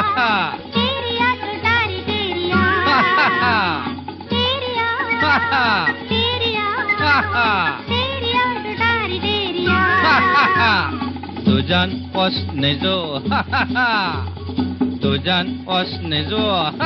तेरिया तो डारी तेरिया, तेरिया, तेरिया, तेरिया तो डारी तेरिया. Tujan os nezo, tujan os nezo.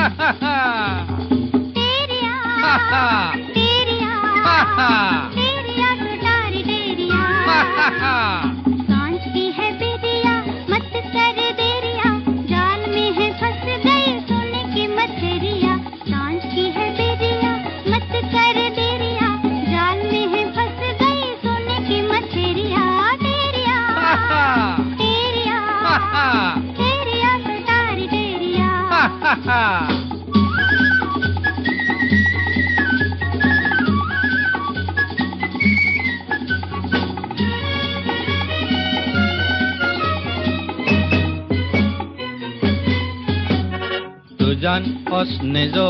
तेरिया, तेरिया, तेरिया तो डारी तेरिया. सांझ की है बेरिया मत कर देरिया, जाल में है फंस गए सोने की मछलियाँ. सांझ की है बेरिया मत कर देरिया, जाल में है फंस गए सोने की मछलियाँ. तेरिया, तेरिया, तेरिया तो डारी तेरिया. Tujan os nezo,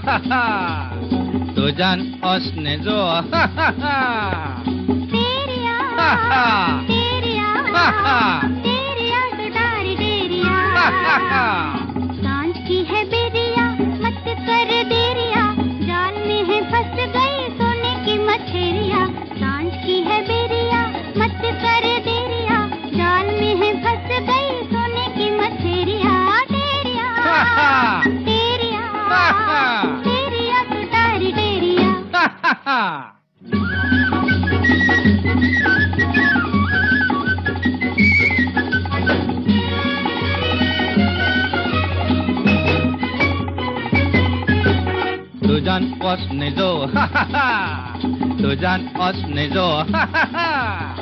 tujan os nezo. तेरिया, तेरिया, तेरिया तो डारी तेरिया. सांझ की है बेरिया मत कर देरिया, जाल में है फंस गई सोने की मछलियाँ. सांझ की है बेरिया मत कर देरिया, जाल में है फंस गई सोने की मछलियाँ. तेरिया, तेरिया, तेरिया तो डारी तेरिया. Tujan os nezo, tujan os nezo.